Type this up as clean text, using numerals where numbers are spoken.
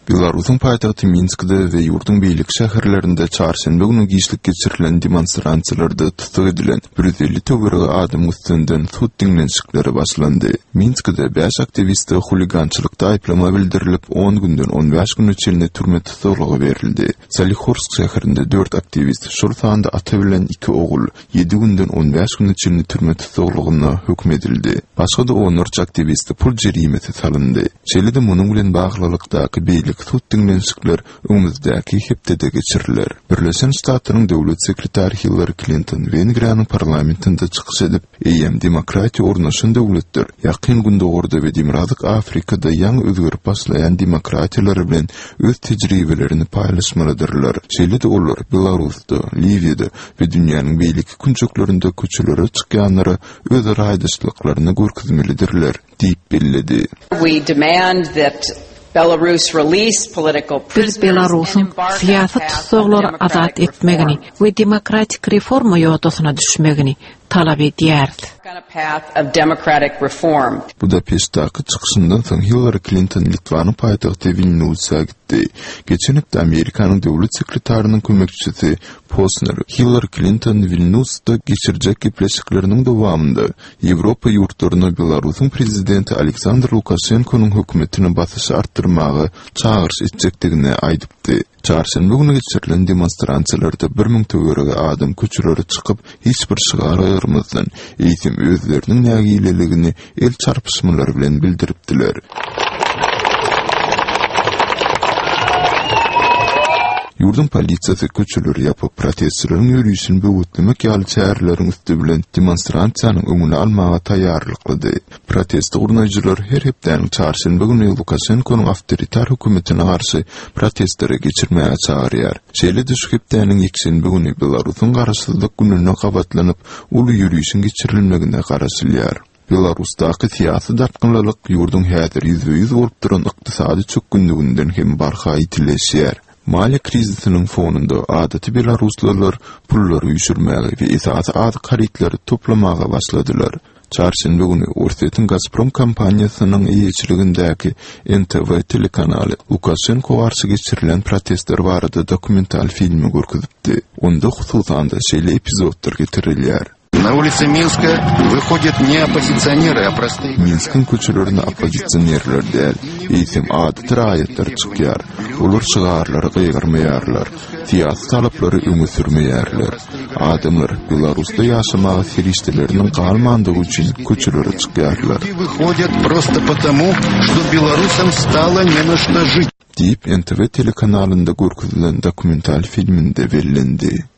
Belarusyň paýtagty Minskde we ýurdun beýlik şäherlerinde çarşamba güni giýişlik geçirilen demonstrantsiýlarda tutuk edilen 150 töwerege adam üstünden sud diňlenşikleri başlandy. Minskde 5 aktiviste huligançylykda aýplama bildirilip 10 günden 15 gün içinde türme tutulugy berildi. Salihorsk şäherinde 4 aktivist, şol sanda ata bilen 2 ogul 7 günden 15 gün içinde türme tutulugyna hükm edildi. Başga da 13 aktivist pul jerimeti salyndy. Şeýle-de munyň bilen baglylykdaky beýlik sud diňlenşikler öňümüzdäki hepdede geçiriler. Birleşen Ştatlaryň döwlet sekretary Hillary Clinton Wengriýanyň parlamentinde çykyş edip, "Eýem demokratiýa ornaşan döwletler, ýakyn günde orada we Demokratik Afrikada ýaňy özgerip başlaýan demokratiýalar bilen öz tejribelerini paýlaşmalydyrlar." Şeýle-de olar Belarusda, Liviýada we dünýäniň beýlik künçüklerinde köçelere çykýanlara öz raýdaşlyklaryny görkezmelidirler, diýip belledi. We demand that Biz Belarusyň syýasy tutsaglary azat etmegini we demokratik reforma ýoldasyna düşmegini talap edýärdi. Budapest'taki çıkışından soň Hillary Clinton Litvanyň paýtagty Vilnius'a gitdi. Geçen hepde Amerikanyň döwlet sekretarının kömekçisi Posner Hillary Clinton Vilnius'da geçirjek gepleşikleriniň dowamında Ýewropa ýurtlaryna Belarusyň prezidenti Aleksandr Lukashenko'nun hökümetini basyş artdyrmagy çağırış etjekdigini aýdypdy. Çarşamba güni geçirilen demonstrantsiýlarda 1000 töwerege adam köçelere çykyp hiç bir şygar aýyrmazdan eýtim özleriniň nägileligini el çarpışmalary bilen bildiripdiler. Ýurdun polisiýasy köçeleri ýapyp protestçilerin ýürüýüşini böwetlemek ýaly şäherleriň üstü bilen demonstransiýanyň öňüne almaga taýýarlyklady. Protest gurnaýjylar her hepden çarşamba güni Lukashenko'nun awtoritar hökümetine garşy protestlere geçirmäge çagyrýar. Şeýle-de şu hepdeniň ýekşenbe güni Belarusyň garaşsyzlyk gününe gabatlanyp uly ýürüýüşiň geçirilmegine garaşylýar. Belarusdaky syýasy dartgynlyk ýurdun häzir ýüzde-100 bolup duran ykdysady çökgünliginden hem barha itileşýär. Maliýe krizisiniň fonunda adaty Belaruslylar pullary ýüşürmäge we esasy az karitleri toplamaga başladylar. Çarşamba güni Orsetyn Gazprom kompaniýasynyň eýçiligindäki NTV telekanaly Lukashenko garşy geçirilen protestler barada dokumental filmi görkezipdi. Onda hususan da şeýle epizodlar getirilýär. На улице Минска выходят не оппозиционеры, а простые... Minsk'in köçelerine oppozisionerler däl, eýsem adaty raýatlar çykýar. Olar şygarlary gygyrmaýarlar, syýasy talaplary öňe sürmeýärler. Adamlar Belarusda ýaşamagy serişdeleriniň galmandygy üçin köçelere çykýarlar. Выходят просто потому, что белорусам стало не на что жить. Diýip NTV telekanalynda görkezilen dokumental filminde bellendi.